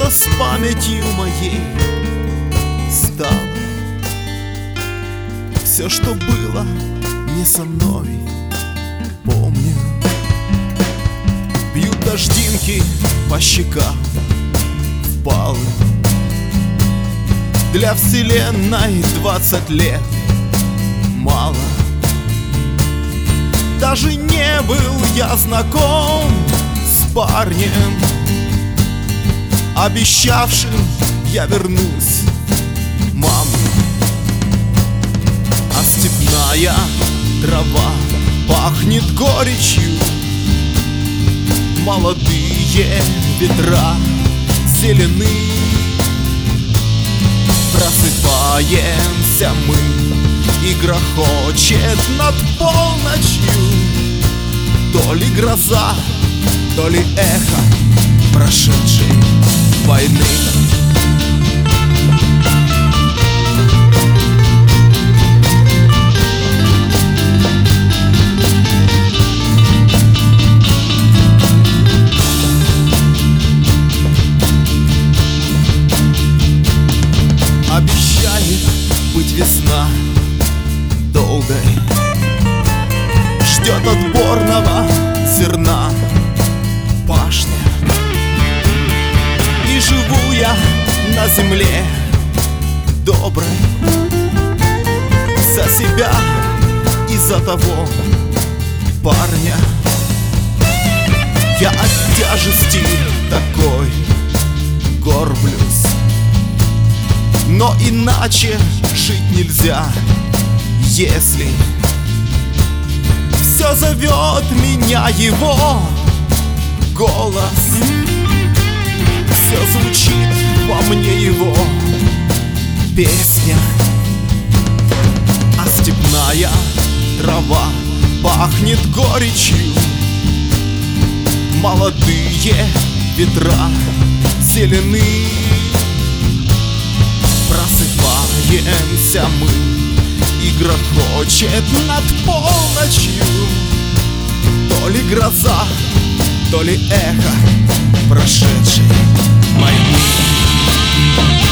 Что-то с памятью моей стало. Все, что было не со мной, помню. Бьют дождинки по щекам впалы. Для вселенной 20 лет мало. Даже не был я знаком с парнем, обещавшим я вернусь, мама. А степная трава пахнет горечью, молодые ветра зелены. Просыпаемся мы, и грохочет над полночью то ли гроза, то ли эхо прошедшей войны. Обещает быть весна долгой, ждет отборного зерна пашня. И живу я на земле доброй за себя и за того парня. Я от тяжести такой горблюсь, но иначе жить нельзя, если все зовет меня его голос. Все звучит во мне его песня. А степная трава пахнет горечью, молодые ветра зелены. Просыпаемся мы, и грохочет над полночью то ли гроза, то ли эхо прошедшей войны.